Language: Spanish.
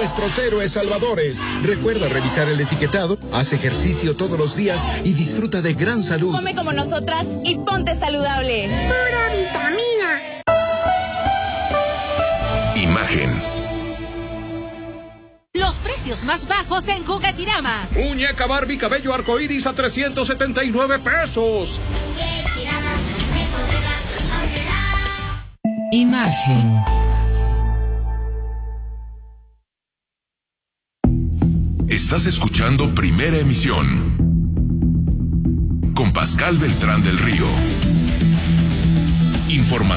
nuestros héroes salvadores. Recuerda revisar el etiquetado, haz ejercicio todos los días y disfruta de gran salud. Come como nosotras y ponte saludable. ¡Pura vitamina! Imagen. Los precios más bajos en Juguetirama. Muñeca Barbie cabello arcoíris a 379 pesos. Imagen. Estás escuchando Primera Emisión con Pascal Beltrán del Río. Información